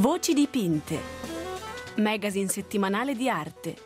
Voci dipinte, magazine settimanale di arte.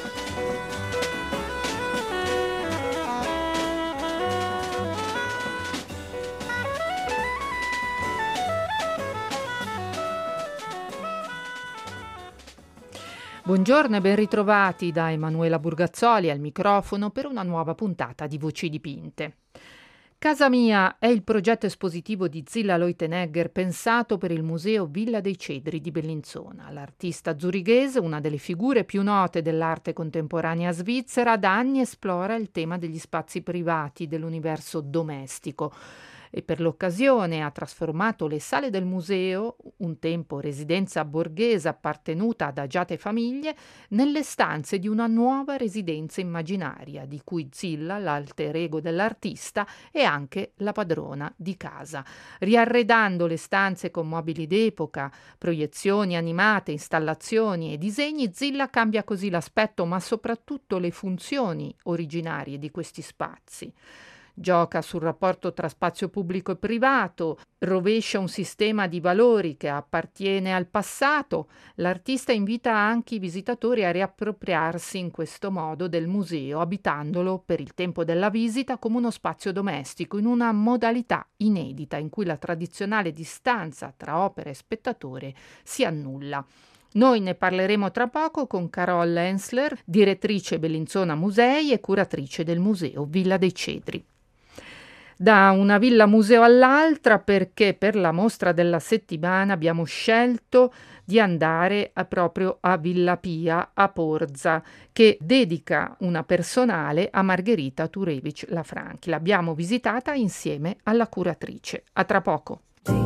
Buongiorno e ben ritrovati da Emanuela Burgazzoli al microfono per una nuova puntata di Voci dipinte. Casa Mia è il progetto espositivo di Zilla Leutenegger pensato per il Museo Villa dei Cedri di Bellinzona. L'artista zurighese, una delle figure più note dell'arte contemporanea svizzera, da anni esplora il tema degli spazi privati dell'universo domestico e per l'occasione ha trasformato le sale del museo, un tempo residenza borghese appartenuta ad agiate famiglie, nelle stanze di una nuova residenza immaginaria, di cui Zilla, l'alter ego dell'artista, è anche la padrona di casa. Riarredando le stanze con mobili d'epoca, proiezioni animate, installazioni e disegni, Zilla cambia così l'aspetto, ma soprattutto le funzioni originarie di questi spazi. Gioca sul rapporto tra spazio pubblico e privato, rovescia un sistema di valori che appartiene al passato. L'artista invita anche i visitatori a riappropriarsi in questo modo del museo, abitandolo per il tempo della visita come uno spazio domestico, in una modalità inedita in cui la tradizionale distanza tra opera e spettatore si annulla. Noi ne parleremo tra poco con Carol Hensler, direttrice Bellinzona Musei e curatrice del Museo Villa dei Cedri. Da una villa museo all'altra, perché per la mostra della settimana abbiamo scelto di andare proprio a Villa Pia a Porza, che dedica una personale a Margherita Turevic Lafranchi. L'abbiamo visitata insieme alla curatrice. A tra poco.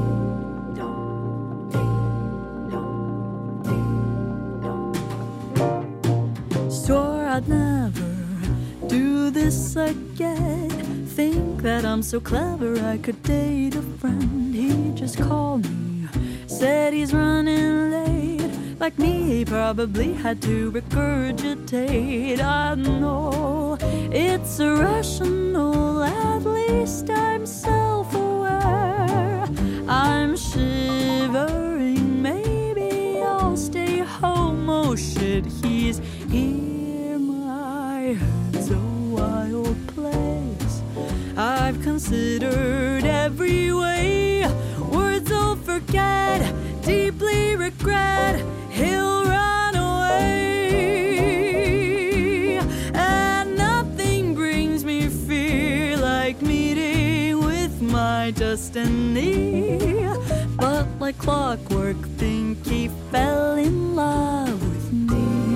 Swore I'd never do this again. Think that I'm so clever I could date a friend. He just called me, said he's running late. Like me, he probably had to regurgitate. I know it's irrational, at least I'm self-aware. I'm shivering, maybe I'll stay home. Oh shit, he's here, my head's a wild place. I've considered every way. Words I'll forget, deeply regret. He'll run away, and nothing brings me fear like meeting with my destiny. But like clockwork, think he fell in love with me.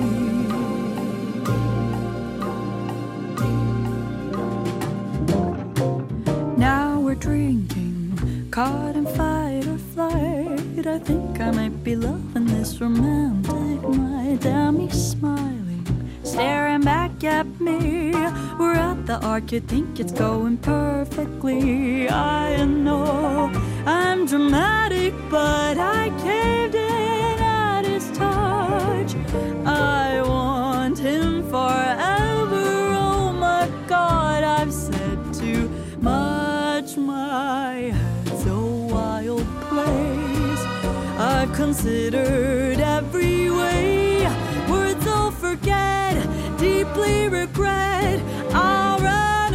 Now we're drinking, caught in fight or flight. I think I might be loving this romantic night. Damn, he's smiling, staring back at me. We're at the arc, you think it's going perfectly. I know I'm dramatic, but I caved in at his touch. I want him forever. Oh my God, I've said too much. My head's a wild place. I've considered every way. Words I'll forget, deeply regret. I'll run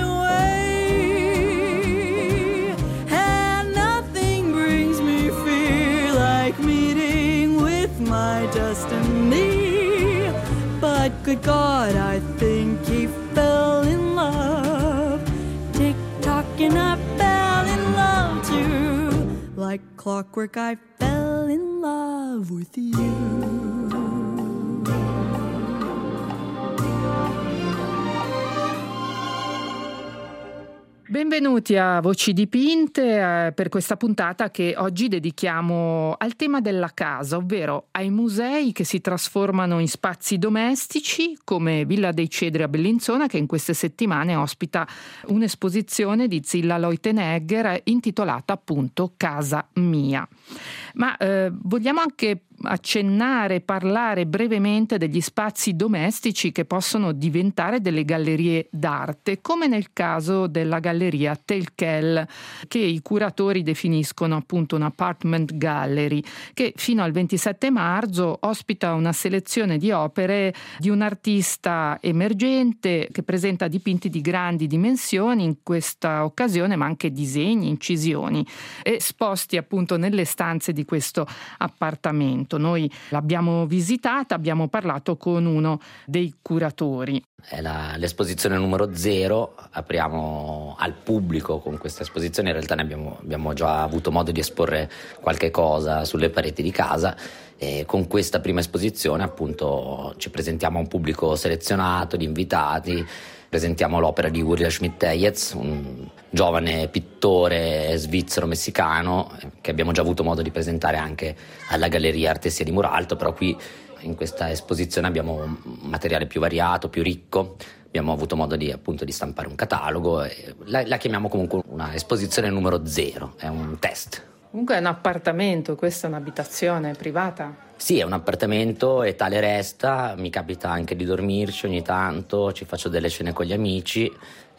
away, and nothing brings me fear like meeting with my destiny. But good God, I think he fell in love. Tick-tock and I fell in love too. Like clockwork, I fell in love with you. Benvenuti a Voci dipinte per questa puntata che oggi dedichiamo al tema della casa, ovvero ai musei che si trasformano in spazi domestici, come Villa dei Cedri a Bellinzona, che in queste settimane ospita un'esposizione di Zilla Leutenegger intitolata appunto Casa Mia. Ma vogliamo anche accennare, parlare brevemente degli spazi domestici che possono diventare delle gallerie d'arte, come nel caso della galleria Telkel, che i curatori definiscono appunto un apartment gallery, che fino al 27 marzo ospita una selezione di opere di un artista emergente che presenta dipinti di grandi dimensioni in questa occasione, ma anche disegni, incisioni, esposti appunto nelle stanze di questo appartamento. Noi l'abbiamo visitata, abbiamo parlato con uno dei curatori. È l'esposizione numero 0, apriamo al pubblico con questa esposizione, in realtà ne abbiamo già avuto modo di esporre qualche cosa sulle pareti di casa, e con questa prima esposizione appunto ci presentiamo a un pubblico selezionato di invitati. Presentiamo l'opera di Uriah Schmidt-Teyetz, un giovane pittore svizzero-messicano che abbiamo già avuto modo di presentare anche alla Galleria Artesia di Muralto, però qui in questa esposizione abbiamo un materiale più variato, più ricco. Abbiamo avuto modo di stampare un catalogo e la chiamiamo comunque una esposizione numero 0, è un test. Comunque è un appartamento, questa è un'abitazione privata? Sì, è un appartamento e tale resta, mi capita anche di dormirci ogni tanto, ci faccio delle cene con gli amici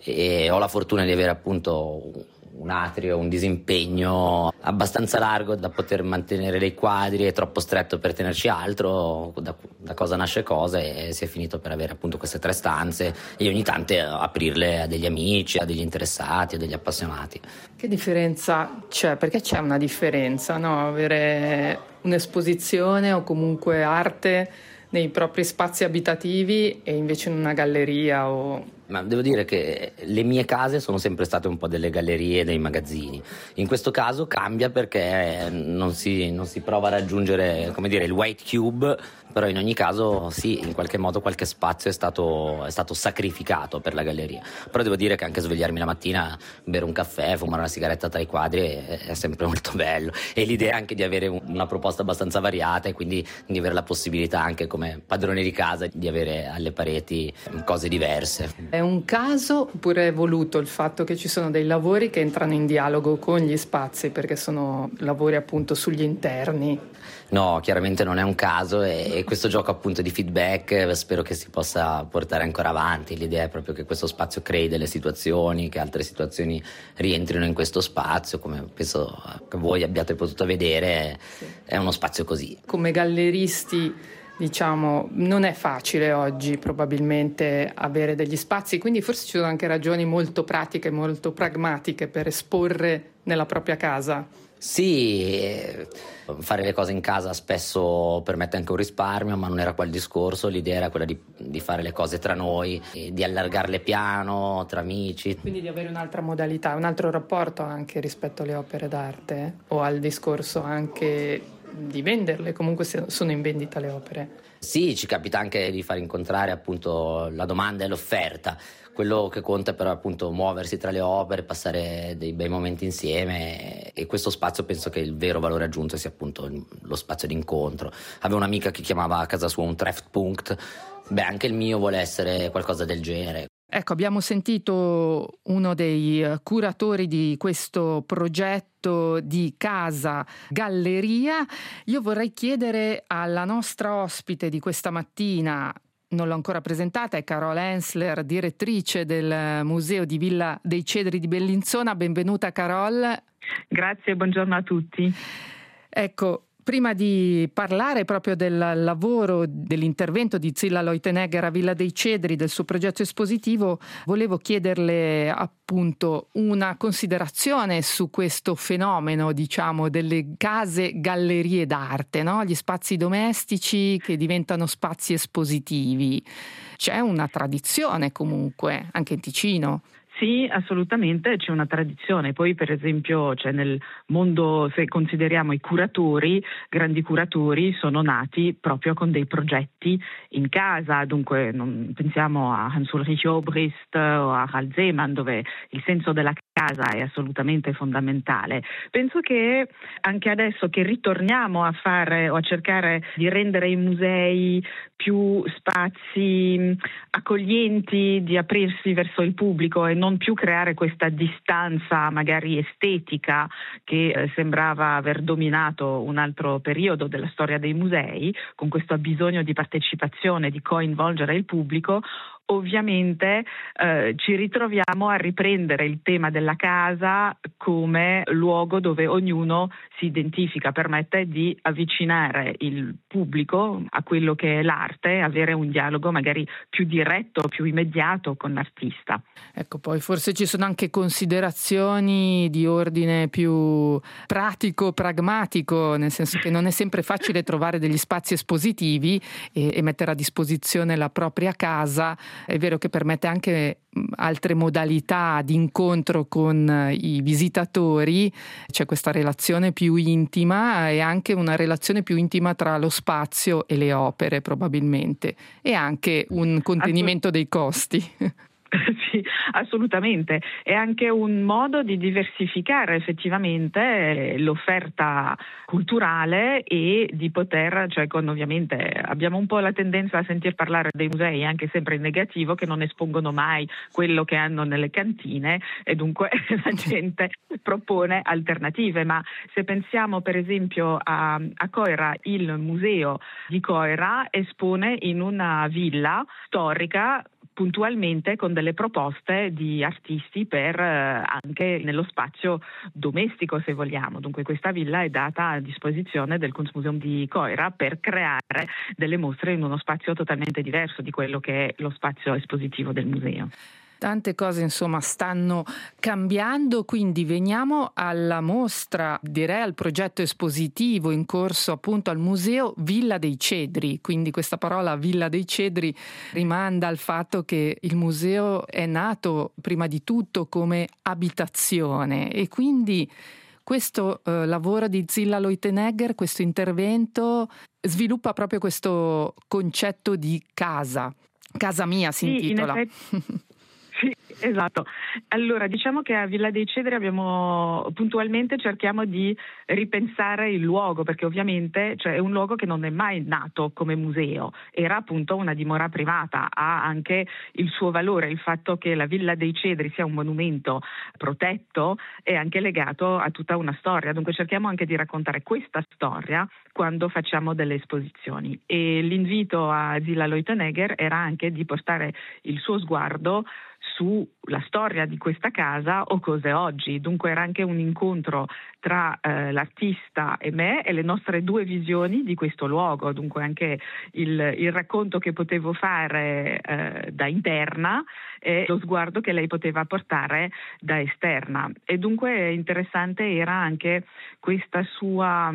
e ho la fortuna di avere appunto un atrio, un disimpegno abbastanza largo da poter mantenere dei quadri e troppo stretto per tenerci altro, da cosa nasce cosa, e si è finito per avere appunto queste 3 stanze e ogni tanto aprirle a degli amici, a degli interessati, a degli appassionati. Che differenza c'è? Perché c'è una differenza, no? Avere un'esposizione o comunque arte nei propri spazi abitativi e invece in una galleria o... Ma devo dire che le mie case sono sempre state un po' delle gallerie, dei magazzini. In questo caso cambia perché non si prova a raggiungere, come dire, il white cube, però in ogni caso sì, in qualche modo qualche spazio è stato sacrificato per la galleria. Però devo dire che anche svegliarmi la mattina, bere un caffè, fumare una sigaretta tra i quadri è sempre molto bello, e l'idea anche di avere una proposta abbastanza variata e quindi di avere la possibilità anche come padrone di casa di avere alle pareti cose diverse. È un caso oppure è voluto il fatto che ci sono dei lavori che entrano in dialogo con gli spazi, perché sono lavori appunto sugli interni? No, chiaramente non è un caso, e questo gioco appunto di feedback spero che si possa portare ancora avanti. L'idea è proprio che questo spazio crei delle situazioni, che altre situazioni rientrino in questo spazio, come penso che voi abbiate potuto vedere. Sì. È uno spazio così. Come galleristi, diciamo, non è facile oggi probabilmente avere degli spazi, quindi forse ci sono anche ragioni molto pratiche, molto pragmatiche per esporre nella propria casa. Sì, fare le cose in casa spesso permette anche un risparmio, ma non era qua il discorso. L'idea era quella di fare le cose tra noi, di allargarle piano, tra amici. Quindi di avere un'altra modalità, un altro rapporto anche rispetto alle opere d'arte, o al discorso anche di venderle, comunque sono in vendita le opere. Sì, ci capita anche di far incontrare appunto la domanda e l'offerta. Quello che conta però è appunto muoversi tra le opere, passare dei bei momenti insieme, e questo spazio penso che il vero valore aggiunto sia appunto lo spazio d'incontro. Avevo un'amica che chiamava a casa sua un Treffpunkt, anche il mio vuole essere qualcosa del genere. Ecco, abbiamo sentito uno dei curatori di questo progetto di casa galleria. Io vorrei chiedere alla nostra ospite di questa mattina, non l'ho ancora presentata, è Carol Hensler, direttrice del Museo di Villa dei Cedri di Bellinzona. Benvenuta Carol. Grazie, buongiorno a tutti. Ecco, prima di parlare proprio del lavoro, dell'intervento di Zilla Leutenegger a Villa dei Cedri, del suo progetto espositivo, volevo chiederle appunto una considerazione su questo fenomeno, diciamo, delle case gallerie d'arte, no? Gli spazi domestici che diventano spazi espositivi. C'è una tradizione comunque, anche in Ticino. Sì, assolutamente, c'è una tradizione. Poi per esempio nel mondo, se consideriamo i curatori, grandi curatori sono nati proprio con dei progetti in casa, dunque pensiamo a Hans-Ulrich Obrist o a Harald Seemann, dove il senso della casa è assolutamente fondamentale. Penso che anche adesso che ritorniamo a fare o a cercare di rendere i musei più spazi accoglienti, di aprirsi verso il pubblico e non non più creare questa distanza magari estetica che sembrava aver dominato un altro periodo della storia dei musei, con questo bisogno di partecipazione, di coinvolgere il pubblico. Ovviamente ci ritroviamo a riprendere il tema della casa come luogo dove ognuno si identifica, permette di avvicinare il pubblico a quello che è l'arte, avere un dialogo magari più diretto, più immediato con l'artista. Ecco, poi forse ci sono anche considerazioni di ordine più pratico, pragmatico, nel senso che non è sempre facile trovare degli spazi espositivi e mettere a disposizione la propria casa. È vero che permette anche altre modalità di incontro con i visitatori, c'è questa relazione più intima e anche una relazione più intima tra lo spazio e le opere probabilmente, e anche un contenimento dei costi. Sì, assolutamente. È anche un modo di diversificare effettivamente l'offerta culturale e di poter, cioè ovviamente abbiamo un po' la tendenza a sentir parlare dei musei anche sempre in negativo, che non espongono mai quello che hanno nelle cantine e dunque la gente propone alternative. Ma se pensiamo per esempio a Coira, il museo di Coira espone in una villa storica puntualmente con delle proposte di artisti per anche nello spazio domestico, se vogliamo. Dunque questa villa è data a disposizione del Kunstmuseum di Coira per creare delle mostre in uno spazio totalmente diverso di quello che è lo spazio espositivo del museo. Tante cose insomma stanno cambiando, quindi veniamo alla mostra, direi al progetto espositivo in corso appunto al museo Villa dei Cedri. Quindi questa parola Villa dei Cedri rimanda al fatto che il museo è nato prima di tutto come abitazione e quindi questo lavoro di Zilla Leutenegger, questo intervento sviluppa proprio questo concetto di casa. Casa mia si intitola. Sì, esatto. Allora, diciamo che a Villa dei Cedri puntualmente cerchiamo di ripensare il luogo, perché ovviamente è un luogo che non è mai nato come museo, era appunto una dimora privata, ha anche il suo valore, il fatto che la Villa dei Cedri sia un monumento protetto è anche legato a tutta una storia, dunque cerchiamo anche di raccontare questa storia quando facciamo delle esposizioni, e l'invito a Zilla Leutenegger era anche di portare il suo sguardo sulla storia di questa casa o cos'è oggi. Dunque era anche un incontro tra l'artista e me e le nostre due visioni di questo luogo, dunque anche il racconto che potevo fare da interna e lo sguardo che lei poteva portare da esterna. E dunque interessante era anche questa sua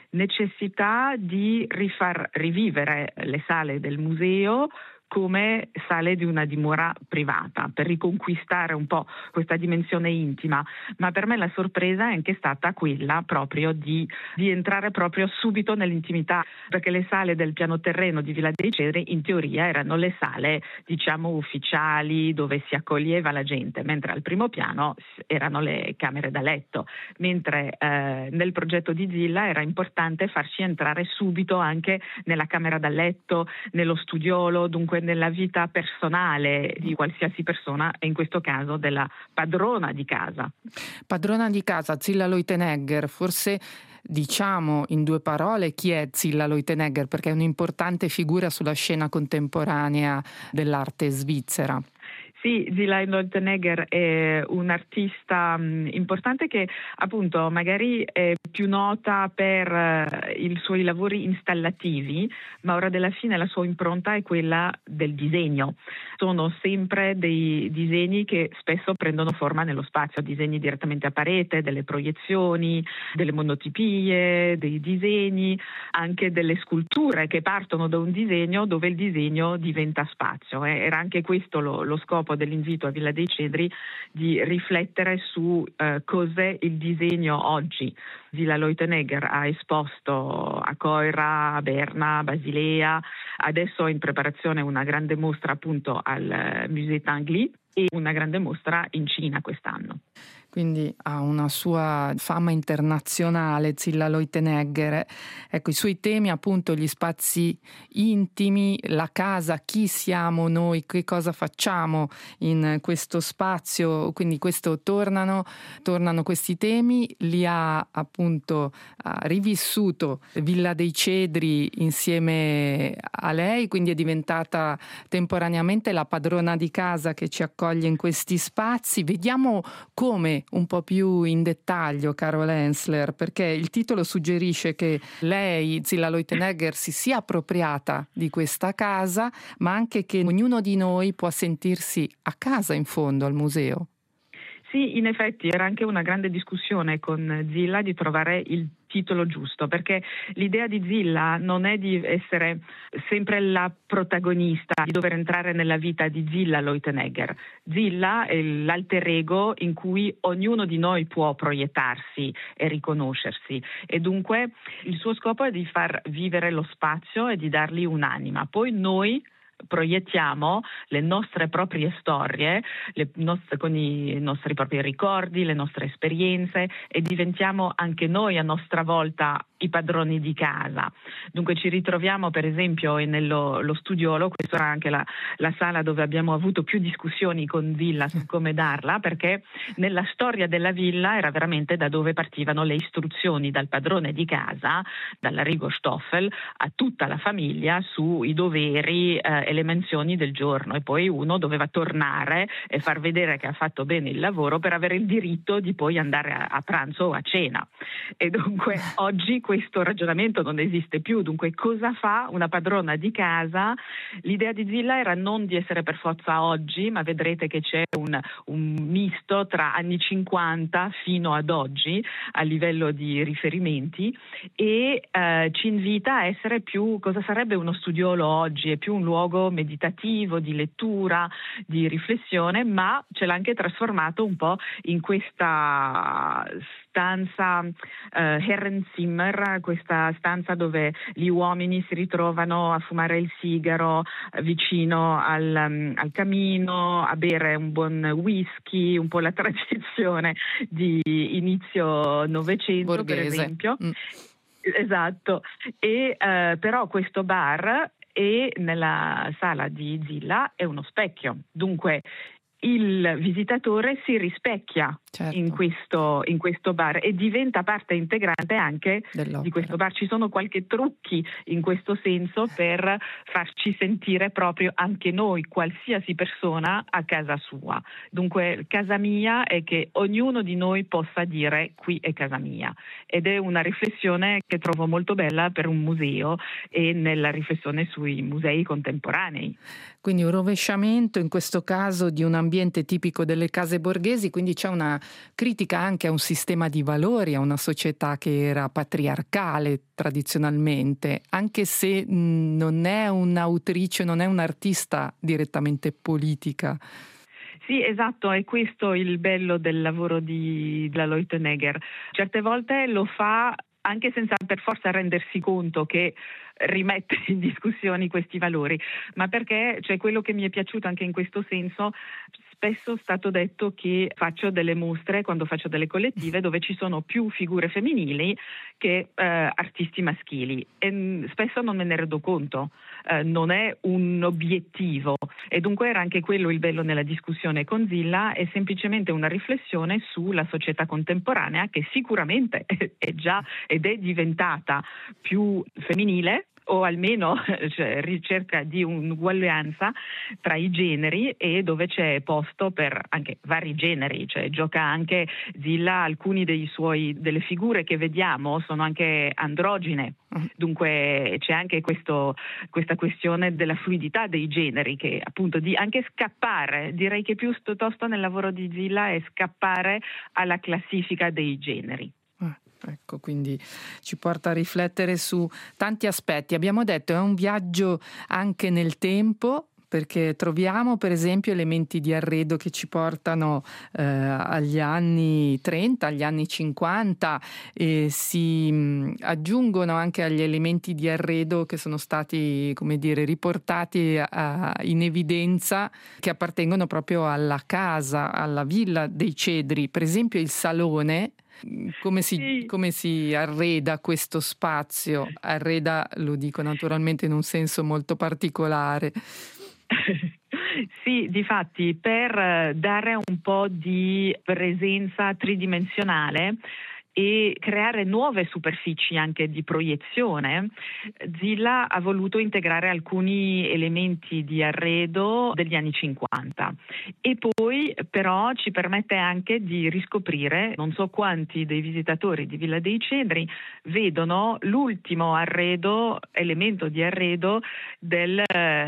necessità di rifar rivivere le sale del museo come sale di una dimora privata, per riconquistare un po' questa dimensione intima. Ma per me la sorpresa è anche stata quella proprio di entrare proprio subito nell'intimità, perché le sale del piano terreno di Villa dei Cedri in teoria erano le sale, diciamo, ufficiali dove si accoglieva la gente, mentre al primo piano erano le camere da letto, mentre nel progetto di Zilla era importante farci entrare subito anche nella camera da letto, nello studiolo, dunque nella vita personale di qualsiasi persona e in questo caso della padrona di casa. Padrona di casa, Zilla Leutenegger, forse diciamo in due parole chi è Zilla Leutenegger, perché è un'importante figura sulla scena contemporanea dell'arte svizzera. Sì, Zilla Leutenegger è un'artista importante che appunto magari è più nota per i suoi lavori installativi, ma ora della fine la sua impronta è quella del disegno. Sono sempre dei disegni che spesso prendono forma nello spazio, disegni direttamente a parete, delle proiezioni, delle monotipie, dei disegni, anche delle sculture che partono da un disegno dove il disegno diventa spazio. Era anche questo lo scopo dell'invito a Villa dei Cedri, di riflettere su cos'è il disegno oggi. Zilla Leutenegger ha esposto a Coira, a Berna, a Basilea, adesso è in preparazione una grande mostra appunto al Musée Tinguely e una grande mostra in Cina quest'anno. quindi ha una sua fama internazionale, Zilla Leutenegger. Ecco, i suoi temi appunto gli spazi intimi, la casa, chi siamo noi, che cosa facciamo in questo spazio, quindi tornano questi temi, li ha appunto rivissuto Villa dei Cedri insieme a lei, quindi è diventata temporaneamente la padrona di casa che ci accoglie in questi spazi. Vediamo come un po' più in dettaglio, Carol Hensler, perché il titolo suggerisce che lei, Zilla Leutenegger, si sia appropriata di questa casa, ma anche che ognuno di noi può sentirsi a casa in fondo al museo. Sì, in effetti era anche una grande discussione con Zilla di trovare il titolo giusto, perché l'idea di Zilla non è di essere sempre la protagonista, di dover entrare nella vita di Zilla Leutenegger. Zilla è l'alter ego in cui ognuno di noi può proiettarsi e riconoscersi, e dunque il suo scopo è di far vivere lo spazio e di dargli un'anima. Poi noi proiettiamo le nostre proprie storie con i nostri propri ricordi, le nostre esperienze, e diventiamo anche noi a nostra volta i padroni di casa. Dunque ci ritroviamo per esempio nello studiolo, questa era anche la sala dove abbiamo avuto più discussioni con Zilla su come darla, perché nella storia della villa era veramente da dove partivano le istruzioni dal padrone di casa, dall'Arrigo Stoffel, a tutta la famiglia sui doveri e le mansioni del giorno, e poi uno doveva tornare e far vedere che ha fatto bene il lavoro per avere il diritto di poi andare a pranzo o a cena. E dunque oggi questo ragionamento non esiste più. Dunque cosa fa una padrona di casa? L'idea di Zilla era non di essere per forza oggi, ma vedrete che c'è un misto tra anni 50 fino ad oggi a livello di riferimenti, e ci invita a essere più, cosa sarebbe uno studiolo oggi, è più un luogo meditativo, di lettura, di riflessione, ma ce l'ha anche trasformato un po' in questa stanza Herrenzimmer, questa stanza dove gli uomini si ritrovano a fumare il sigaro vicino al camino, a bere un buon whisky, un po' la tradizione di inizio Novecento borghese, per esempio. Esatto, e però questo bar e nella sala di Zilla è uno specchio, dunque il visitatore si rispecchia, certo, in questo bar e diventa parte integrante anche dell'opera. Di questo bar. Ci sono qualche trucchi in questo senso per farci sentire proprio anche noi, qualsiasi persona, a casa sua. Dunque casa mia è che ognuno di noi possa dire qui è casa mia, ed è una riflessione che trovo molto bella per un museo e nella riflessione sui musei contemporanei. Quindi un rovesciamento in questo caso di un ambiente tipico delle case borghesi, quindi c'è una critica anche a un sistema di valori, a una società che era patriarcale tradizionalmente, anche se non è un'autrice, non è un'artista direttamente politica. Sì, esatto, è questo il bello del lavoro della Leutenegger. Certe volte lo fa anche senza per forza rendersi conto che rimette in discussione questi valori, ma perché quello che mi è piaciuto anche in questo senso. Spesso è stato detto che faccio delle mostre, quando faccio delle collettive, dove ci sono più figure femminili che artisti maschili, e spesso non me ne rendo conto, non è un obiettivo, e dunque era anche quello il bello nella discussione con Zilla, è semplicemente una riflessione sulla società contemporanea che sicuramente è già ed è diventata più femminile, o almeno ricerca di un'uguaglianza tra i generi, e dove c'è posto per anche vari generi, gioca anche Zilla, alcuni delle figure che vediamo sono anche androgine, dunque c'è anche questa questione della fluidità dei generi, che appunto di anche scappare, direi che più piuttosto nel lavoro di Zilla è scappare alla classifica dei generi. Ecco, quindi ci porta a riflettere su tanti aspetti. Abbiamo detto è un viaggio anche nel tempo, perché troviamo per esempio elementi di arredo che ci portano agli anni 30, agli anni 50 e si aggiungono anche agli elementi di arredo che sono stati, come dire, riportati in evidenza, che appartengono proprio alla casa, alla Villa dei Cedri. Per esempio il salone. Come si arreda questo spazio? Arreda, lo dico naturalmente in un senso molto particolare. Sì, difatti per dare un po' di presenza tridimensionale e creare nuove superfici anche di proiezione, Zilla ha voluto integrare alcuni elementi di arredo degli anni 50 e poi però ci permette anche di riscoprire, non so quanti dei visitatori di Villa dei Cedri vedono l'ultimo elemento di arredo del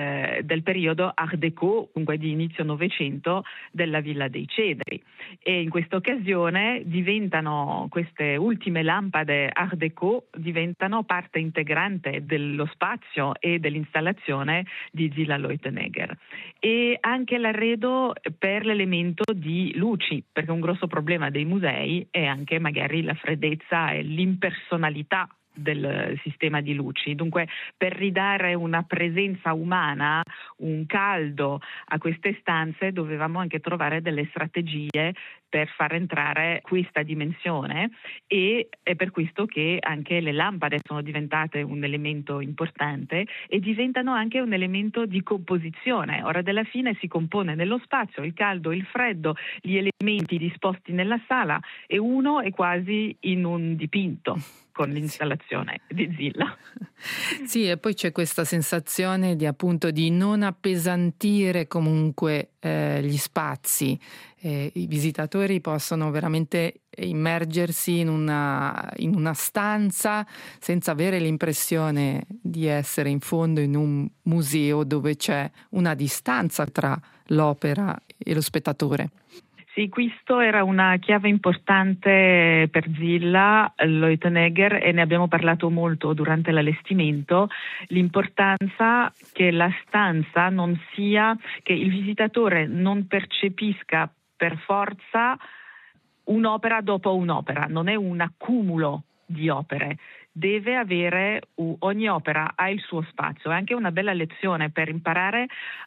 periodo Art Déco, comunque di inizio Novecento, della Villa dei Cedri. E in questa occasione queste ultime lampade Art Déco diventano parte integrante dello spazio e dell'installazione di Zilla Leutenegger. E anche l'arredo per l'elemento di luci, perché un grosso problema dei musei è anche magari la freddezza e l'impersonalità del sistema di luci. Dunque, per ridare una presenza umana, un caldo a queste stanze, dovevamo anche trovare delle strategie per far entrare questa dimensione e è per questo che anche le lampade sono diventate un elemento importante e diventano anche un elemento di composizione. Ora della fine si compone nello spazio il caldo, il freddo, gli elementi disposti nella sala e uno è quasi in un dipinto con l'installazione di Zilla. Sì, e poi c'è questa sensazione di non appesantire comunque gli spazi. I visitatori possono veramente immergersi in una stanza senza avere l'impressione di essere in fondo in un museo dove c'è una distanza tra l'opera e lo spettatore. Sì, questo era una chiave importante per Zilla Leutenegger e ne abbiamo parlato molto durante l'allestimento, l'importanza che la stanza non sia, che il visitatore non percepisca per forza un'opera dopo un'opera, non è un accumulo di opere. Deve avere, ogni opera ha il suo spazio, è anche una bella lezione per imparare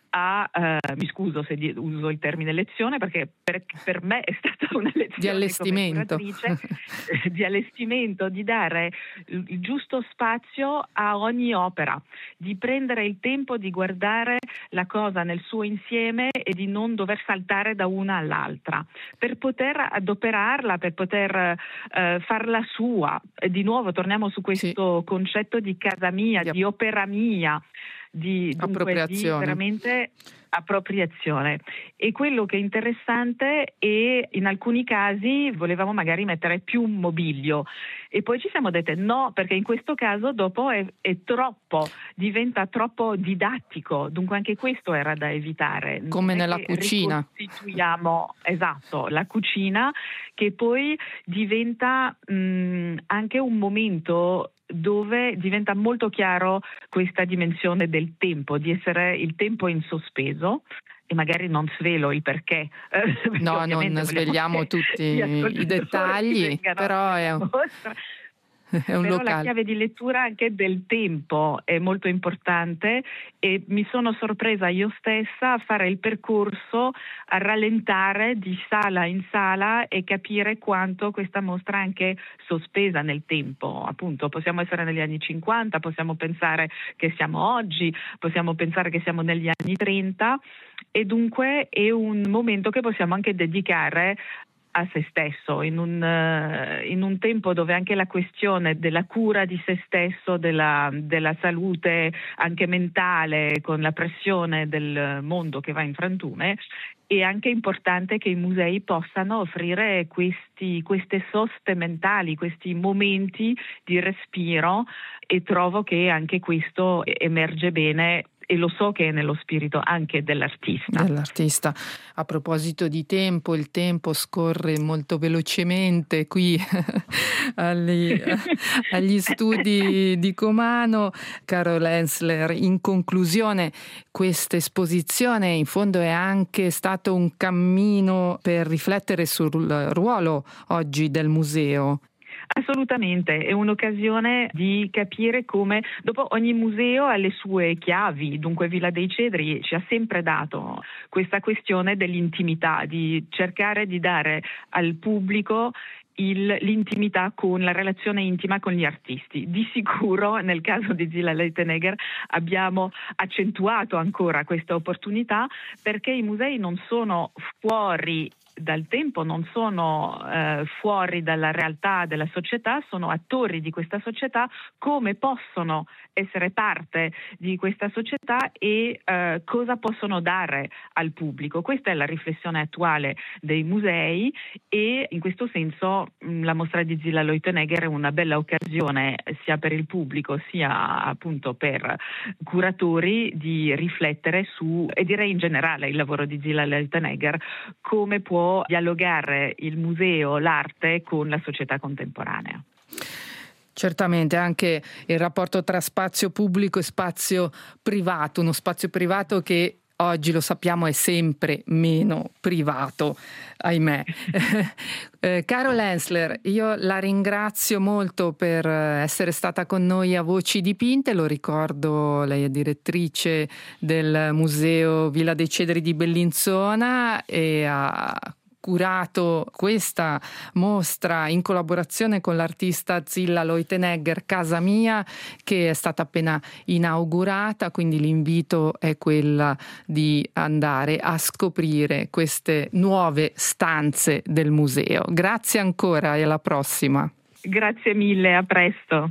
mi scuso se uso il termine lezione perché per me è stata una lezione di allestimento. Di allestimento, di dare il giusto spazio a ogni opera, di prendere il tempo di guardare la cosa nel suo insieme e di non dover saltare da una all'altra, per poter adoperarla, per poter farla sua. E di nuovo torniamo su questo concetto di casa mia, di opera mia, di veramente appropriazione. E quello che è interessante è in alcuni casi volevamo magari mettere più mobilio e poi ci siamo dette no, perché in questo caso dopo è troppo, diventa troppo didattico, dunque anche questo era da evitare. Come nella cucina. Ricostituiamo, esatto, la cucina che poi diventa anche un momento dove diventa molto chiaro questa dimensione del tempo, di essere il tempo in sospeso, e magari non svelo il perché. No, non svegliamo tutti i dettagli, però è un Però locale. La chiave di lettura anche del tempo è molto importante e mi sono sorpresa io stessa a fare il percorso, a rallentare di sala in sala e capire quanto questa mostra è anche sospesa nel tempo. Appunto, possiamo essere negli anni 50, possiamo pensare che siamo oggi, possiamo pensare che siamo negli anni 30 e dunque è un momento che possiamo anche dedicare a se stesso, in un tempo dove anche la questione della cura di se stesso, della salute anche mentale, con la pressione del mondo che va in frantume, è anche importante che i musei possano offrire queste soste mentali, questi momenti di respiro, e trovo che anche questo emerge bene e lo so che è nello spirito anche dell'artista. A proposito di tempo, il tempo scorre molto velocemente qui agli studi di Comano. Carol Hensler, in conclusione, questa esposizione in fondo è anche stato un cammino per riflettere sul ruolo oggi del museo. Assolutamente, è un'occasione di capire come dopo ogni museo ha le sue chiavi, dunque Villa dei Cedri ci ha sempre dato questa questione dell'intimità, di cercare di dare al pubblico l'intimità con la relazione intima con gli artisti. Di sicuro nel caso di Zillah Leutenegger abbiamo accentuato ancora questa opportunità, perché i musei non sono fuori dal tempo, non sono fuori dalla realtà della società, sono attori di questa società, come possono essere parte di questa società e cosa possono dare al pubblico. Questa è la riflessione attuale dei musei e in questo senso la mostra di Zillah Leutenegger è una bella occasione sia per il pubblico sia appunto per curatori di riflettere su, e direi in generale il lavoro di Zillah Leutenegger, come può dialogare il museo, l'arte con la società contemporanea. Certamente anche il rapporto tra spazio pubblico e spazio privato, uno spazio privato che oggi lo sappiamo è sempre meno privato, ahimè. Carol Hensler, io la ringrazio molto per essere stata con noi a Voci Dipinte, lo ricordo, lei è direttrice del Museo Villa dei Cedri di Bellinzona e ha curato questa mostra in collaborazione con l'artista Zillah Leutenegger, Casa Mia, che è stata appena inaugurata, quindi l'invito è quella di andare a scoprire queste nuove stanze del museo. Grazie ancora e alla prossima. Grazie mille, a presto.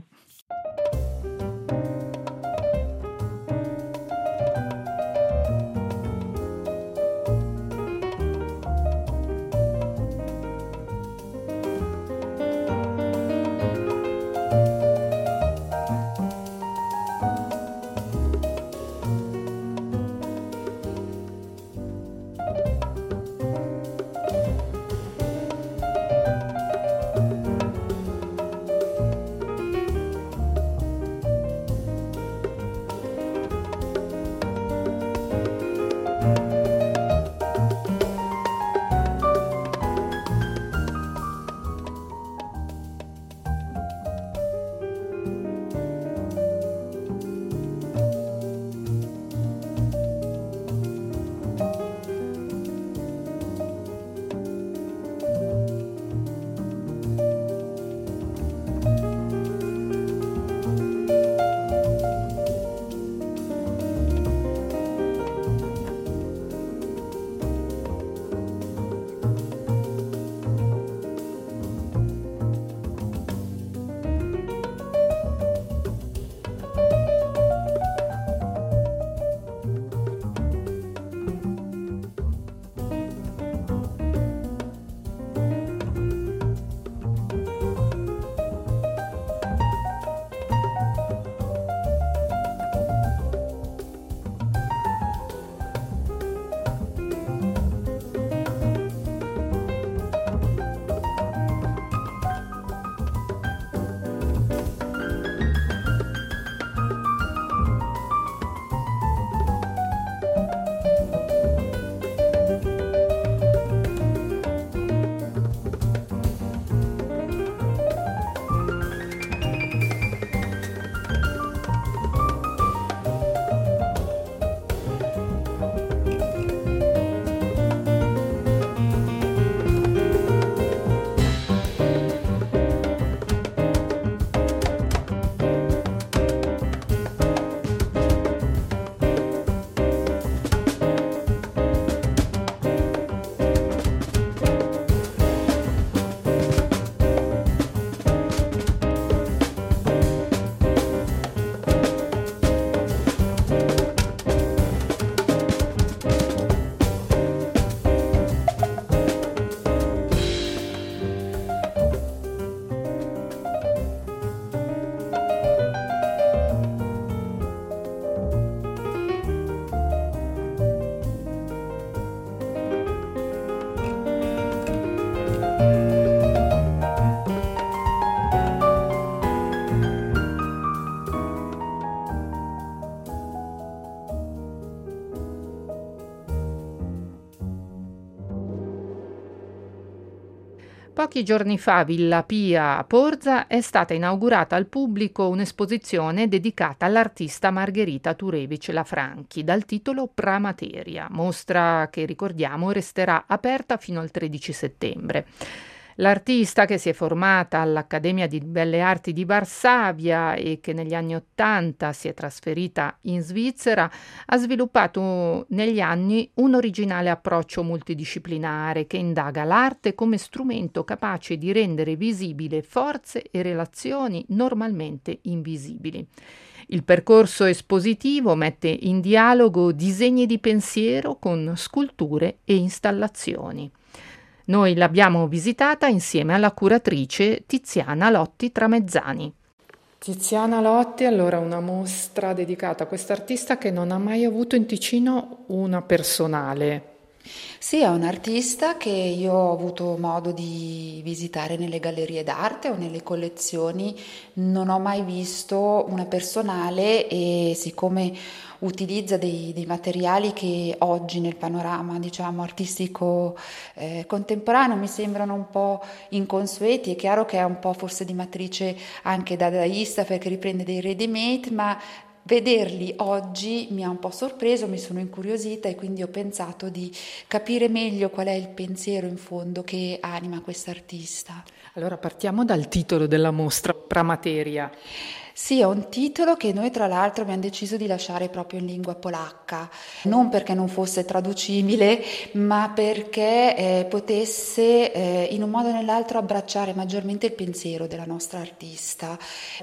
Pochi giorni fa a Villa Pia a Porza è stata inaugurata al pubblico un'esposizione dedicata all'artista Margherita Turevic Lafranchi dal titolo Pramateria, mostra che ricordiamo resterà aperta fino al 13 settembre. L'artista, che si è formata all'Accademia di Belle Arti di Varsavia e che negli anni '80 si è trasferita in Svizzera, ha sviluppato negli anni un originale approccio multidisciplinare che indaga l'arte come strumento capace di rendere visibile forze e relazioni normalmente invisibili. Il percorso espositivo mette in dialogo disegni di pensiero con sculture e installazioni. Noi l'abbiamo visitata insieme alla curatrice Tiziana Lotti Tramezzani. Tiziana Lotti, allora una mostra dedicata a quest'artista che non ha mai avuto in Ticino una personale. Sì, è un artista che io ho avuto modo di visitare nelle gallerie d'arte o nelle collezioni, non ho mai visto una personale e siccome utilizza dei materiali che oggi nel panorama, diciamo, artistico contemporaneo mi sembrano un po' inconsueti. È chiaro che è un po' forse di matrice anche dadaista perché riprende dei ready-made, ma vederli oggi mi ha un po' sorpreso, mi sono incuriosita e quindi ho pensato di capire meglio qual è il pensiero in fondo che anima quest'artista. Allora partiamo dal titolo della mostra, Pramateria. Sì, è un titolo che noi tra l'altro abbiamo deciso di lasciare proprio in lingua polacca, non perché non fosse traducibile, ma perché potesse in un modo o nell'altro abbracciare maggiormente il pensiero della nostra artista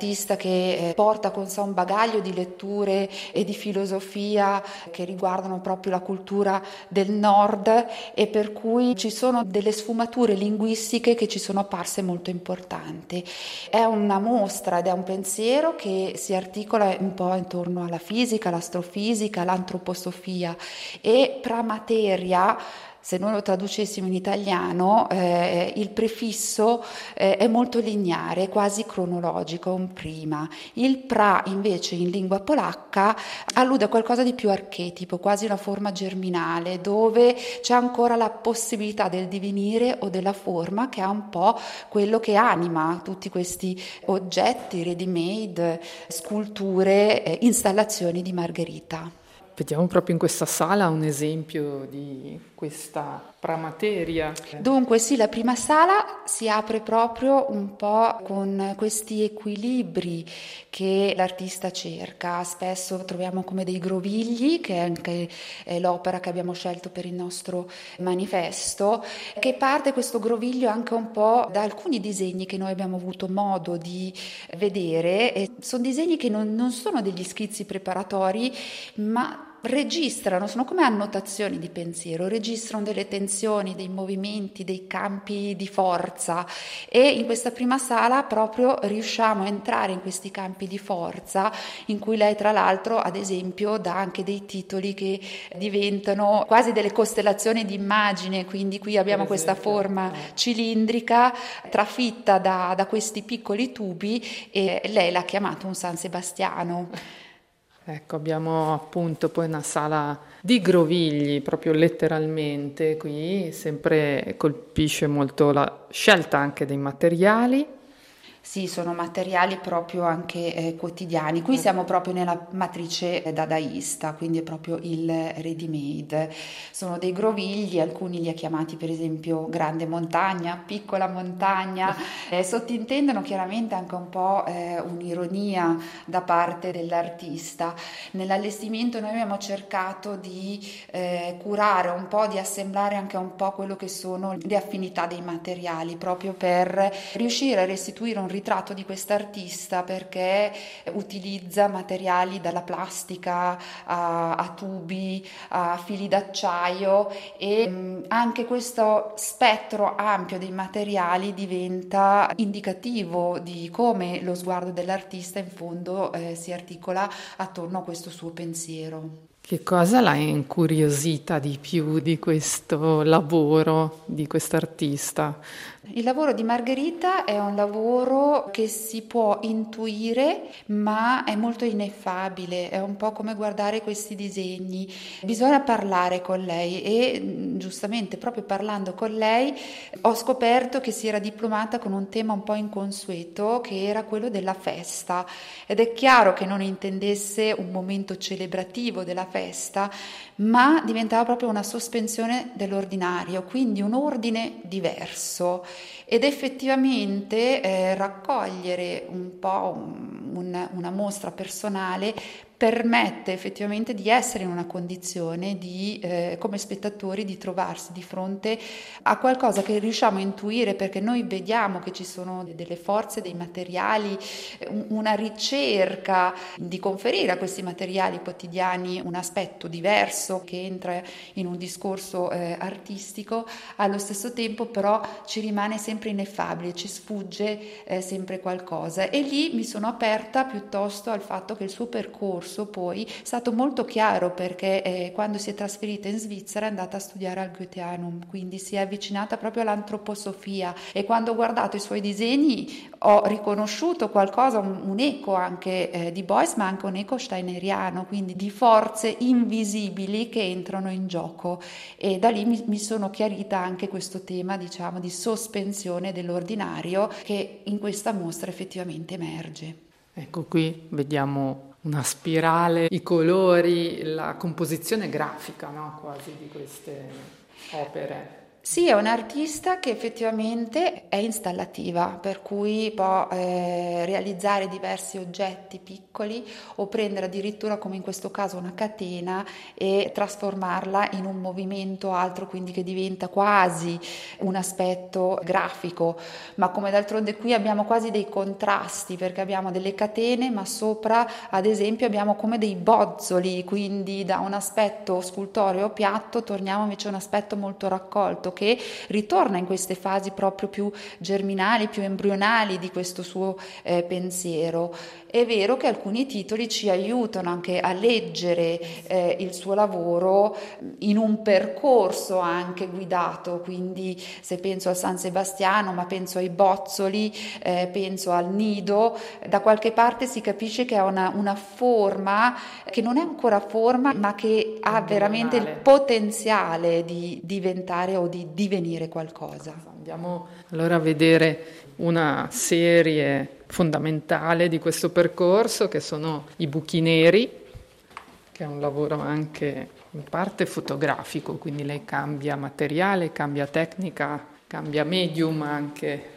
che porta con sé un bagaglio di letture e di filosofia che riguardano proprio la cultura del nord e per cui ci sono delle sfumature linguistiche che ci sono apparse molto importanti. È una mostra ed è un pensiero che si articola un po' intorno alla fisica, l'astrofisica, l'antroposofia e pramateria. Se noi lo traducessimo in italiano, il prefisso è molto lineare, quasi cronologico, un prima. Il pra invece in lingua polacca allude a qualcosa di più archetipo, quasi una forma germinale, dove c'è ancora la possibilità del divenire o della forma, che è un po' quello che anima tutti questi oggetti, ready-made, sculture, installazioni di Margherita. Vediamo proprio in questa sala un esempio di questa pramateria. Dunque sì, la prima sala si apre proprio un po' con questi equilibri che l'artista cerca. Spesso troviamo come dei grovigli, che è anche l'opera che abbiamo scelto per il nostro manifesto, che parte questo groviglio anche un po' da alcuni disegni che noi abbiamo avuto modo di vedere. E sono disegni che non sono degli schizzi preparatori, ma registrano, sono come annotazioni di pensiero, registrano delle tensioni, dei movimenti, dei campi di forza e in questa prima sala proprio riusciamo a entrare in questi campi di forza in cui lei tra l'altro ad esempio dà anche dei titoli che diventano quasi delle costellazioni di immagine, quindi qui abbiamo questa forma cilindrica trafitta da questi piccoli tubi e lei l'ha chiamato un San Sebastiano. Ecco, abbiamo appunto poi una sala di grovigli, proprio letteralmente, qui sempre colpisce molto la scelta anche dei materiali. Sì, sono materiali proprio anche quotidiani. Qui siamo proprio nella matrice dadaista, quindi è proprio il ready-made. Sono dei grovigli, alcuni li ha chiamati per esempio grande montagna, piccola montagna, sottintendono chiaramente anche un po' un'ironia da parte dell'artista. Nell'allestimento noi abbiamo cercato di curare un po', di assemblare anche un po' quello che sono le affinità dei materiali, proprio per riuscire a restituire un ritratto di quest'artista, perché utilizza materiali dalla plastica a tubi, a fili d'acciaio e anche questo spettro ampio dei materiali diventa indicativo di come lo sguardo dell'artista in fondo si articola attorno a questo suo pensiero. Che cosa l'ha incuriosita di più di questo lavoro di quest'artista? Il lavoro di Margherita è un lavoro che si può intuire, ma è molto ineffabile, è un po' come guardare questi disegni. Bisogna parlare con lei e giustamente proprio parlando con lei ho scoperto che si era diplomata con un tema un po' inconsueto, che era quello della festa. Ed è chiaro che non intendesse un momento celebrativo della festa, ma diventava proprio una sospensione dell'ordinario, quindi un ordine diverso. Ed effettivamente raccogliere un po' una mostra personale permette effettivamente di essere in una condizione di, come spettatori, di trovarsi di fronte a qualcosa che riusciamo a intuire, perché noi vediamo che ci sono delle forze, dei materiali, una ricerca di conferire a questi materiali quotidiani un aspetto diverso che entra in un discorso artistico. Allo stesso tempo però ci rimane sempre ineffabile, ci sfugge sempre qualcosa, e lì mi sono aperta piuttosto al fatto che il suo percorso poi è stato molto chiaro, perché quando si è trasferita in Svizzera è andata a studiare al Goetheanum, quindi si è avvicinata proprio all'antroposofia, e quando ho guardato i suoi disegni ho riconosciuto qualcosa, un eco anche di Beuys, ma anche un eco steineriano, quindi di forze invisibili che entrano in gioco, e da lì mi sono chiarita anche questo tema, diciamo, di sospensione dell'ordinario che in questa mostra effettivamente emerge. Ecco, qui vediamo una spirale, i colori, la composizione grafica, no? Quasi di queste opere. Sì, è un'artista che effettivamente è installativa, per cui può realizzare diversi oggetti piccoli o prendere addirittura, come in questo caso, una catena e trasformarla in un movimento altro, quindi che diventa quasi un aspetto grafico. Ma come d'altronde qui abbiamo quasi dei contrasti, perché abbiamo delle catene, ma sopra, ad esempio, abbiamo come dei bozzoli, quindi da un aspetto scultoreo piatto torniamo invece a un aspetto molto raccolto, che ritorna in queste fasi proprio più germinali, più embrionali di questo suo pensiero. È vero che alcuni titoli ci aiutano anche a leggere il suo lavoro in un percorso anche guidato, quindi se penso al San Sebastiano, ma penso ai bozzoli, penso al nido, da qualche parte si capisce che ha una forma che non è ancora forma, ma che ha veramente il potenziale di diventare o di divenire qualcosa. Andiamo allora a vedere una serie fondamentale di questo percorso, che sono i buchi neri, che è un lavoro anche in parte fotografico, quindi lei cambia materiale, cambia tecnica, cambia medium anche.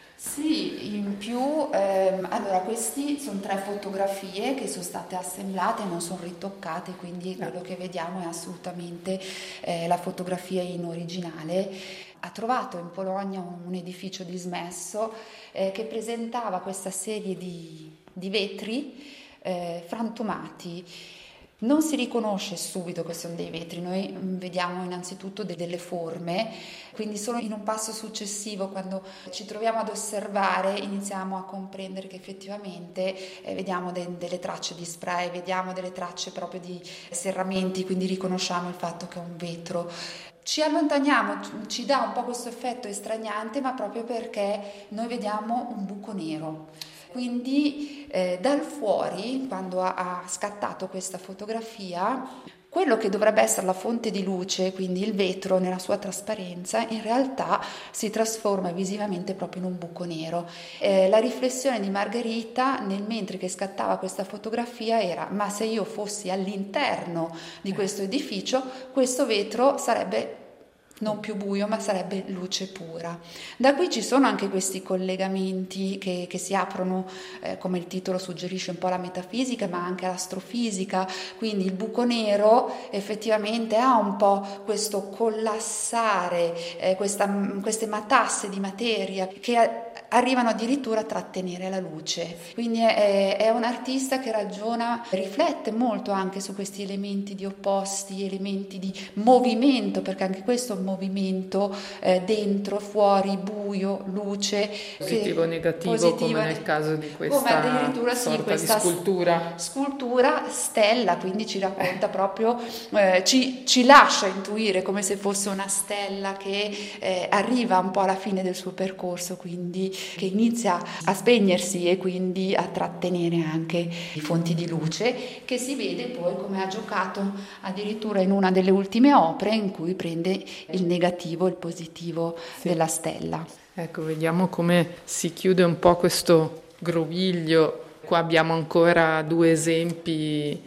Sì, in più, allora questi sono 3 fotografie che sono state assemblate, non sono ritoccate, quindi quello che vediamo è assolutamente la fotografia in originale. Ha trovato in Polonia un edificio dismesso che presentava questa serie di vetri frantumati. Non si riconosce subito che sono dei vetri, noi vediamo innanzitutto delle forme, quindi solo in un passo successivo, quando ci troviamo ad osservare, iniziamo a comprendere che effettivamente vediamo delle tracce di spray, vediamo delle tracce proprio di serramenti, quindi riconosciamo il fatto che è un vetro. Ci allontaniamo, ci dà un po' questo effetto estraniante, ma proprio perché noi vediamo un buco nero. Quindi dal fuori, quando ha scattato questa fotografia, quello che dovrebbe essere la fonte di luce, quindi il vetro nella sua trasparenza, in realtà si trasforma visivamente proprio in un buco nero. La riflessione di Margherita mentre che scattava questa fotografia era: ma se io fossi all'interno di questo edificio, questo vetro sarebbe non più buio, ma sarebbe luce pura. Da qui ci sono anche questi collegamenti che si aprono, come il titolo suggerisce, un po' la metafisica, ma anche l'astrofisica. Quindi il buco nero effettivamente ha un po' questo collassare, queste matasse di materia che arrivano addirittura a trattenere la luce. Quindi è un artista che ragiona, riflette molto anche su questi elementi di opposti, elementi di movimento, perché anche questo è un movimento dentro, fuori, buio, luce. Positivo e negativo, come nel caso di questa come addirittura sorta questa di scultura. Scultura stella, quindi ci racconta proprio, ci lascia intuire come se fosse una stella che arriva un po' alla fine del suo percorso, quindi che inizia a spegnersi e quindi a trattenere anche i fonti di luce, che si vede poi come ha giocato addirittura in una delle ultime opere in cui prende il negativo e il positivo della stella. Ecco, vediamo come si chiude un po' questo groviglio. Qua abbiamo ancora 2 esempi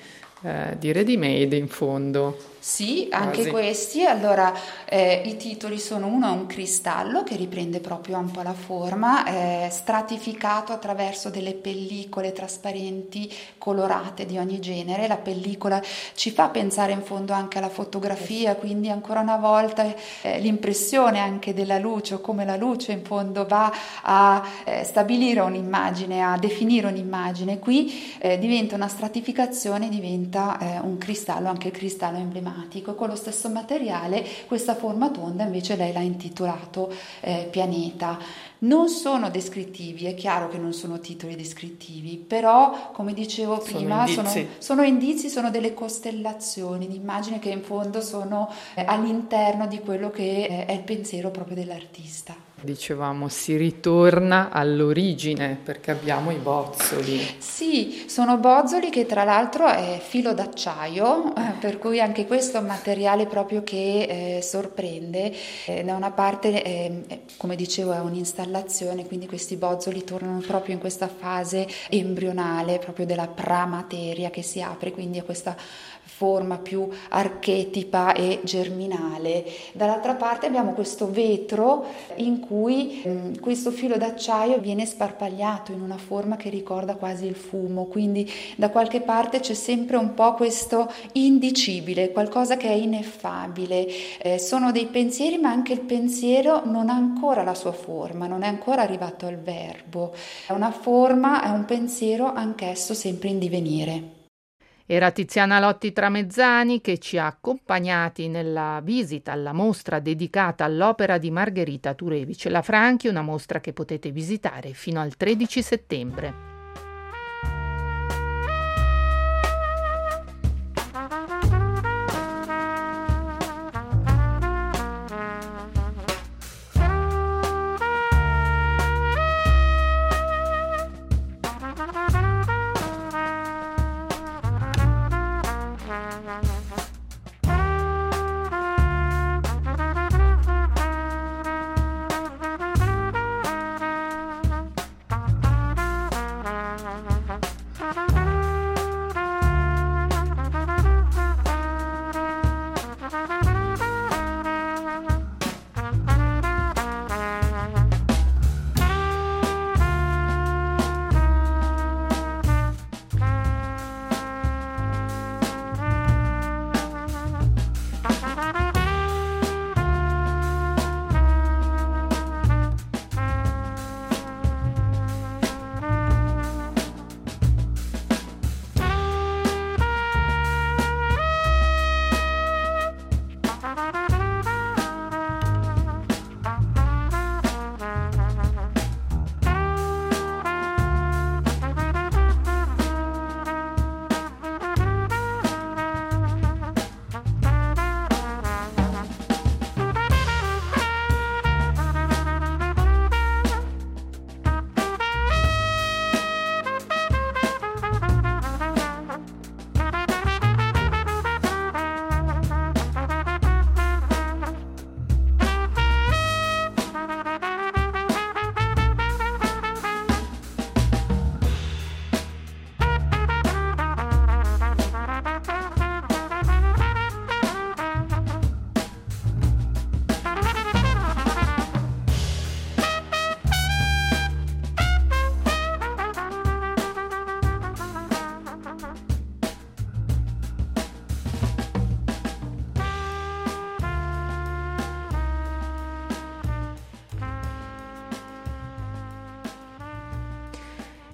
di ready-made in fondo. Sì, anche quasi. questi. Allora, i titoli sono: uno è un cristallo che riprende proprio un po' la forma, stratificato attraverso delle pellicole trasparenti colorate di ogni genere. La pellicola ci fa pensare in fondo anche alla fotografia, quindi ancora una volta l'impressione anche della luce, o come la luce in fondo va a stabilire un'immagine, a definire un'immagine. Qui diventa una stratificazione, diventa un cristallo, anche il cristallo emblematico. Con lo stesso materiale, questa forma tonda invece lei l'ha intitolato Pianeta. Non sono descrittivi, è chiaro che non sono titoli descrittivi, però come dicevo prima sono indizi, sono delle costellazioni di immagini che in fondo sono all'interno di quello che è il pensiero proprio dell'artista. Dicevamo, si ritorna all'origine perché abbiamo i bozzoli. Sì, sono bozzoli che tra l'altro è filo d'acciaio, per cui anche questo è un materiale proprio che sorprende. Da una parte, come dicevo, è un'installazione, quindi questi bozzoli tornano proprio in questa fase embrionale, proprio della pramateria che si apre, quindi a questa forma più archetipa e germinale. Dall'altra parte abbiamo questo vetro in cui questo filo d'acciaio viene sparpagliato in una forma che ricorda quasi il fumo, quindi da qualche parte c'è sempre un po' questo indicibile, qualcosa che è ineffabile. Sono dei pensieri, ma anche il pensiero non ha ancora la sua forma, non è ancora arrivato al verbo. È una forma, è un pensiero anch'esso sempre in divenire. Era Tiziana Lotti Tramezzani che ci ha accompagnati nella visita alla mostra dedicata all'opera di Margherita Turevic La Franchi, una mostra che potete visitare fino al 13 settembre.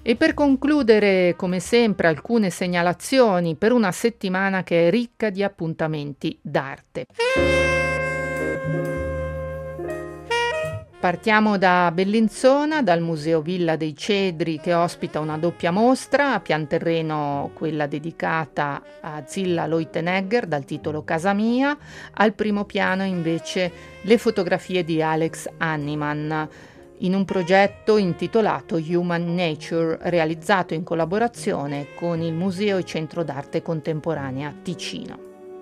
E per concludere, come sempre, alcune segnalazioni per una settimana che è ricca di appuntamenti d'arte. Partiamo da Bellinzona, dal Museo Villa dei Cedri, che ospita una doppia mostra, a pian terreno quella dedicata a Zilla Leutenegger dal titolo Casa mia, al primo piano invece le fotografie di Alex Hanneman, in un progetto intitolato Human Nature, realizzato in collaborazione con il Museo e Centro d'Arte Contemporanea Ticino.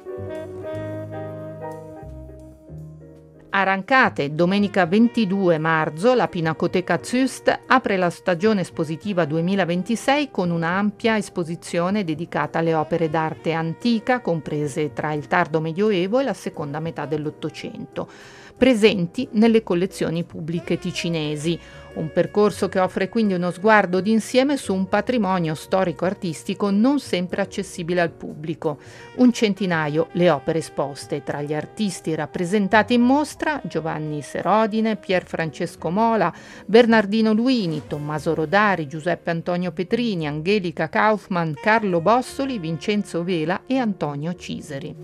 A Rancate, domenica 22 marzo, la Pinacoteca Züst apre la stagione espositiva 2026 con un'ampia esposizione dedicata alle opere d'arte antica, comprese tra il tardo Medioevo e la seconda metà dell'Ottocento, presenti nelle collezioni pubbliche ticinesi. Un percorso che offre quindi uno sguardo d'insieme su un patrimonio storico-artistico non sempre accessibile al pubblico. 100 le opere esposte, tra gli artisti rappresentati in mostra Giovanni Serodine, Pier Francesco Mola, Bernardino Luini, Tommaso Rodari, Giuseppe Antonio Petrini, Angelica Kaufmann, Carlo Bossoli, Vincenzo Vela e Antonio Ciseri.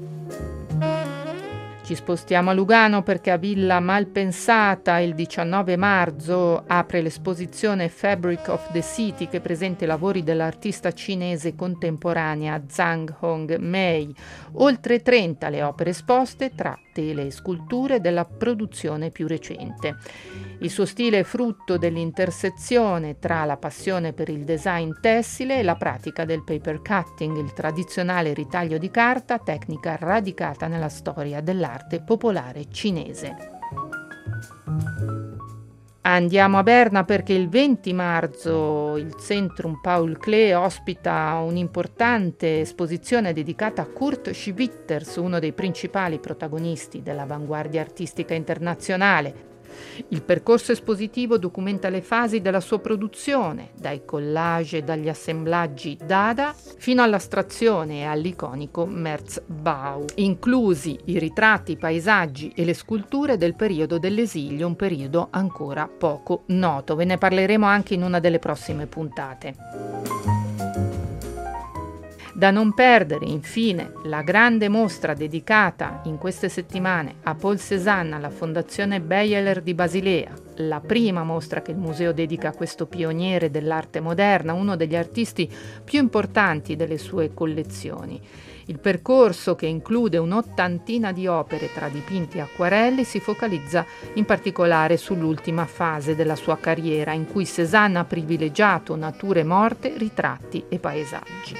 Ci spostiamo a Lugano perché a Villa Malpensata il 19 marzo apre l'esposizione Fabric of the City, che presenta i lavori dell'artista cinese contemporanea Zhang Hong Mei. Oltre 30 le opere esposte tra tele e sculture della produzione più recente. Il suo stile è frutto dell'intersezione tra la passione per il design tessile e la pratica del paper cutting, il tradizionale ritaglio di carta, tecnica radicata nella storia dell'arte popolare cinese. Andiamo a Berna perché il 20 marzo il Centrum Paul Klee ospita un'importante esposizione dedicata a Kurt Schwitters, uno dei principali protagonisti dell'avanguardia artistica internazionale. Il percorso espositivo documenta le fasi della sua produzione, dai collage e dagli assemblaggi Dada fino all'astrazione e all'iconico Merzbau, inclusi i ritratti, i paesaggi e le sculture del periodo dell'esilio, un periodo ancora poco noto. Ve ne parleremo anche in una delle prossime puntate. Da non perdere, infine, la grande mostra dedicata in queste settimane a Paul Cézanne alla Fondazione Beyeler di Basilea, la prima mostra che il museo dedica a questo pioniere dell'arte moderna, uno degli artisti più importanti delle sue collezioni. Il percorso, che include un'ottantina di opere tra dipinti e acquarelli, si focalizza in particolare sull'ultima fase della sua carriera, in cui Cézanne ha privilegiato nature morte, ritratti e paesaggi.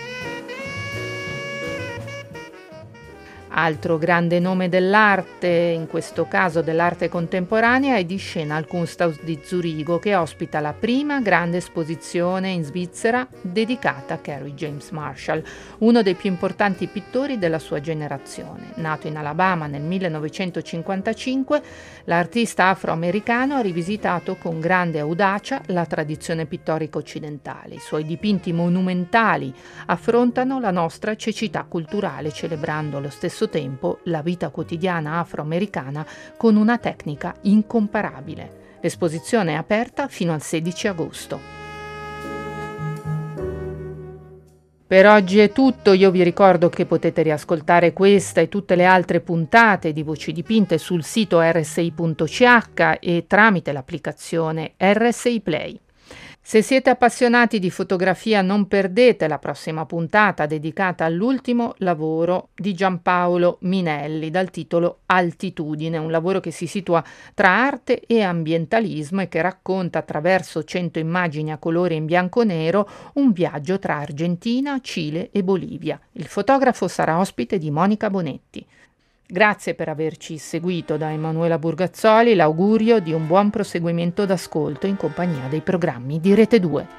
Altro grande nome dell'arte, in questo caso dell'arte contemporanea, è di scena al Kunsthaus di Zurigo, che ospita la prima grande esposizione in Svizzera dedicata a Kerry James Marshall, uno dei più importanti pittori della sua generazione. Nato in Alabama nel 1955, l'artista afroamericano ha rivisitato con grande audacia la tradizione pittorica occidentale. I suoi dipinti monumentali affrontano la nostra cecità culturale, celebrando allo stesso tempo la vita quotidiana afroamericana con una tecnica incomparabile. L'esposizione è aperta fino al 16 agosto. Per oggi è tutto, io vi ricordo che potete riascoltare questa e tutte le altre puntate di Voci Dipinte sul sito rsi.ch e tramite l'applicazione RSI Play. Se siete appassionati di fotografia, non perdete la prossima puntata dedicata all'ultimo lavoro di Giampaolo Minelli dal titolo Altitudine, un lavoro che si situa tra arte e ambientalismo e che racconta attraverso 100 immagini a colori in bianco e nero un viaggio tra Argentina, Cile e Bolivia. Il fotografo sarà ospite di Monica Bonetti. Grazie per averci seguito. Da Emanuela Burgazzoli l'augurio di un buon proseguimento d'ascolto in compagnia dei programmi di Rete 2.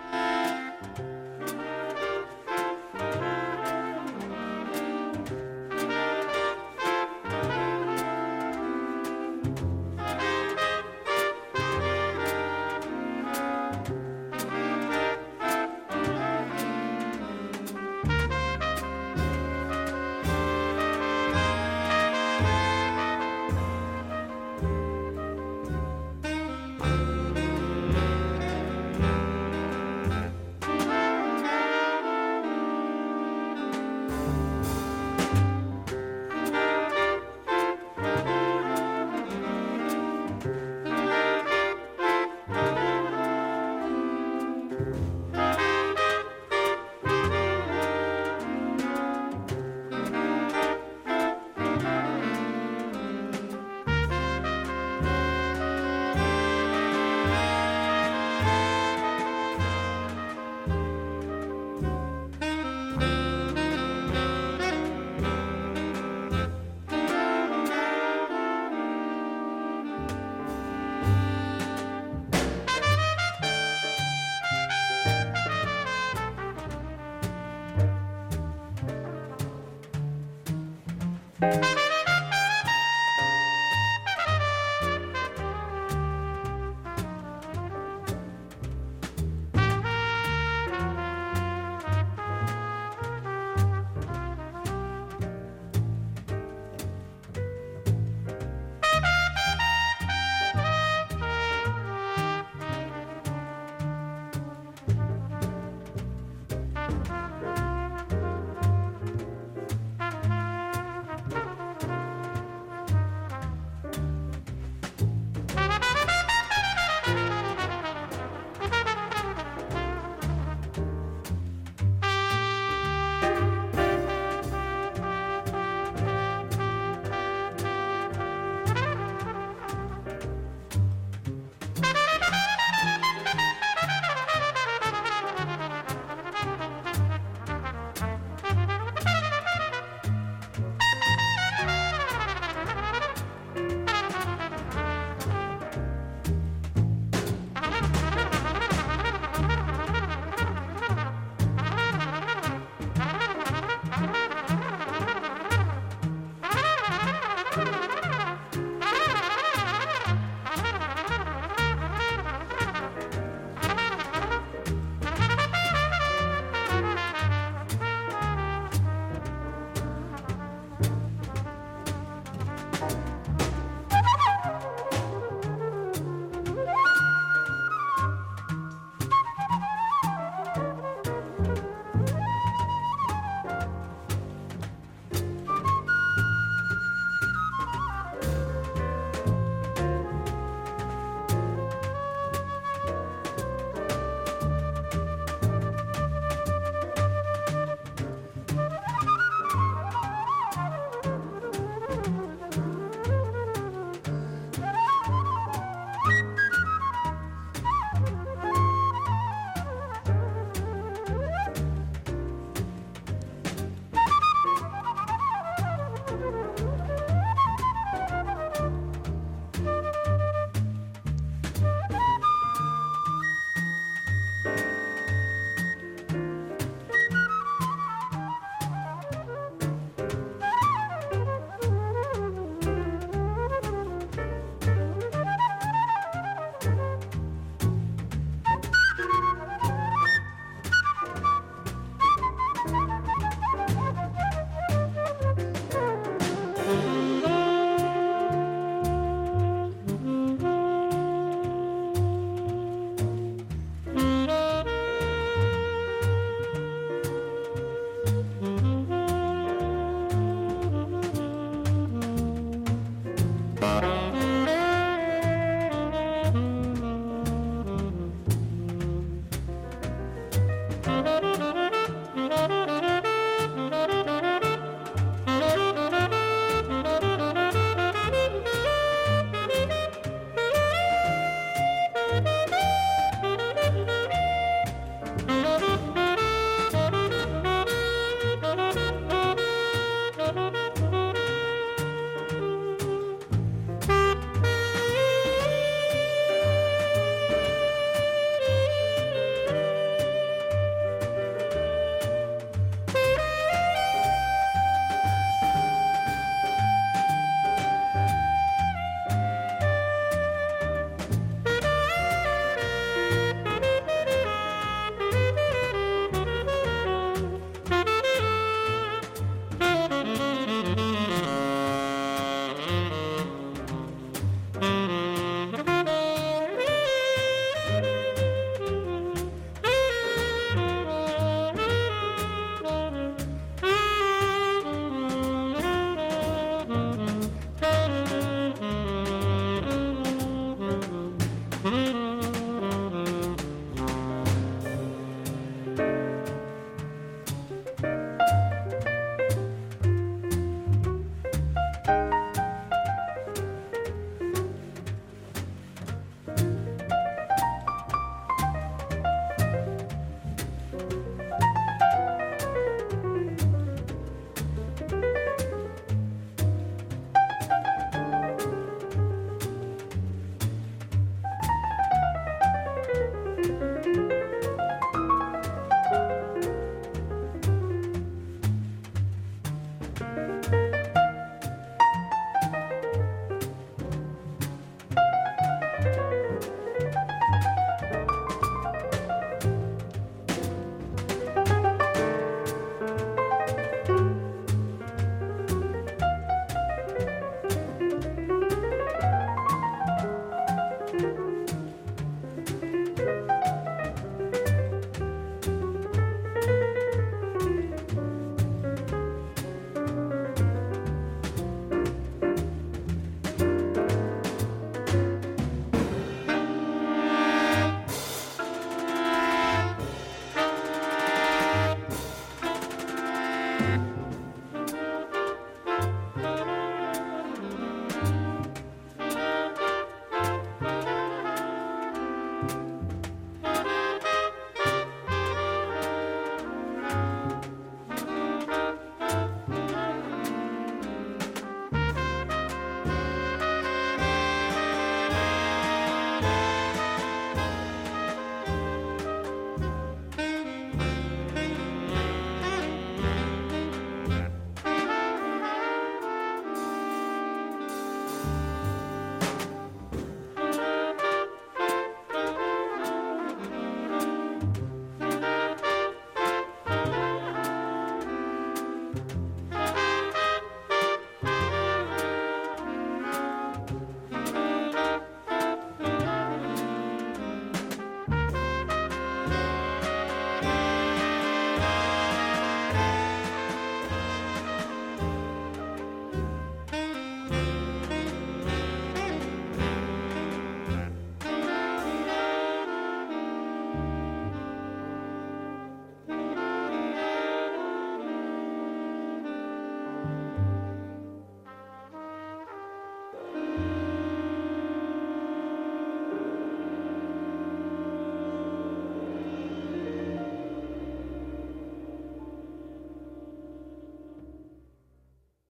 Thank